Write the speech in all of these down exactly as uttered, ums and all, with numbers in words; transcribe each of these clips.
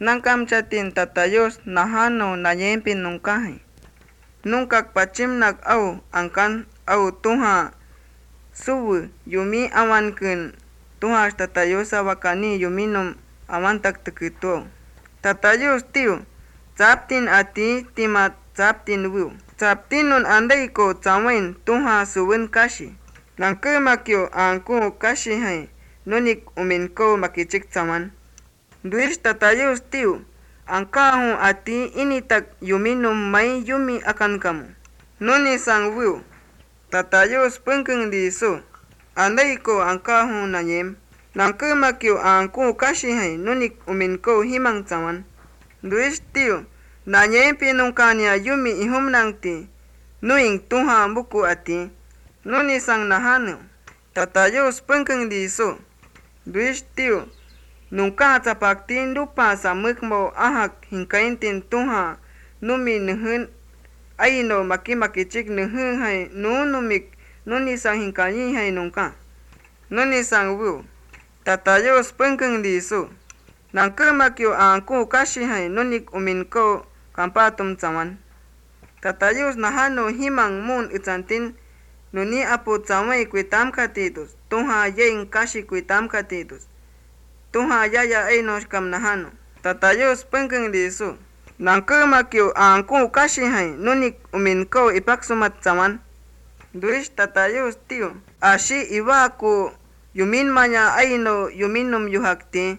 Nankam chatin tatayos nahano nayempin nungkahe. Nungkak pachimnak au angkan au tuha suwu yumi awankun tuha tatayos awakani yuminum awantak tekito. Tatayos tiu zaptin ati timat zaptin wu. Zaptin nun andai ko cawain tuha suwun kashi. Nangke makyo angku kashi hai nunik umin ko makicik cawan. Duish tatayos tiu angkahu ati ini tak yuminum mai yumi akan kamu. Nuni sang wu tatayos pengkeng di su. Andai ko angkahu nanyem. Nangke makyo angku kashi hai nunik umin ko himang cawan. Duish tiu nanyem pinungkanya yumi ihum nangti. Nuing tuha buku ati. Nuni sang nahanu. Tatayos pengkeng di su. Duish tiu nungka capaktin lupa sa mukmo ahak hingkaintin tuha numi nuhun aino maki makicik nuhun hai nu numik nuni sang hingkani hai nungka. Nuni sang wu. Tatayos pengkeng di su. Nangke makyo angku kashi hai nunik umin ko kampatum cawan. Tatayos nahano himang mun ucantin nuni apu cawai kuitam katitus. Tuha yeng kashi kuitam katitus. Tuha yaya ainos kam nahano. Tatayos pengkeng di su. Nangke makyo angku kashi hai nunik umin ko ipak sumat cawan. Duish tatayos tiu. Ashi iwa ku yumin manya aino yuminum yuhakti.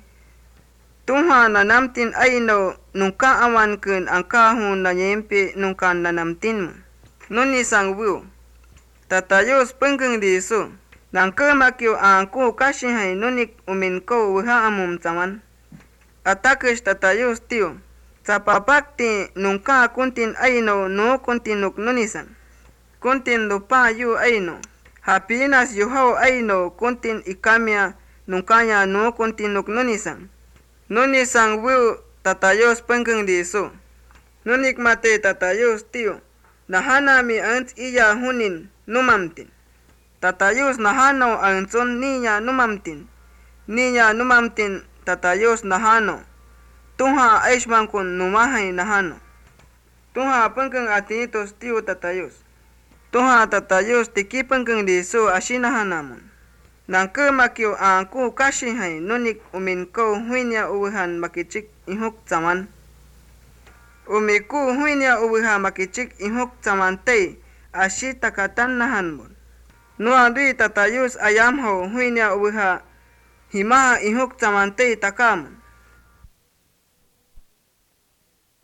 Tuha nanamtin aino nungka awankun angkahu nanyempe nungka nanamtinmu. Nuni sang wu. Tatayos pengkeng di su. Nangke makyo angku kashi hai nunik umin ko wuha amum cawan. Atakish tatayos tiu. Capapakti nungka kuntin aino no kuntinuk nunisan. Kuntin lupa yu aino. Hapinas yuhau aino kuntin ikamya nungkanya no kuntinuk nunisan. Nunisang wu tatayos pengkeng di su. Nunik mate tatayos tiu. Nahanami ant iya hunin numamtin. Tatayos nahano anson niya numamtin. Niya numamtin tatayos nahano. Tuha aishmankun numahay nahano. Tuha pengkeng atinitos tiu tatayos. Tuha tatayos tiki pengkeng di su asinahanamun. Nangke makyo angku kashi hai nunik umin ko huinya uwihan makicik ihuk caman. Umiku huinya uwiha makicik ihuk caman tei asi takatan nahanmun. Nuadui tatayus ayam ho huinya uwiha himaha ihuk caman tei takamun.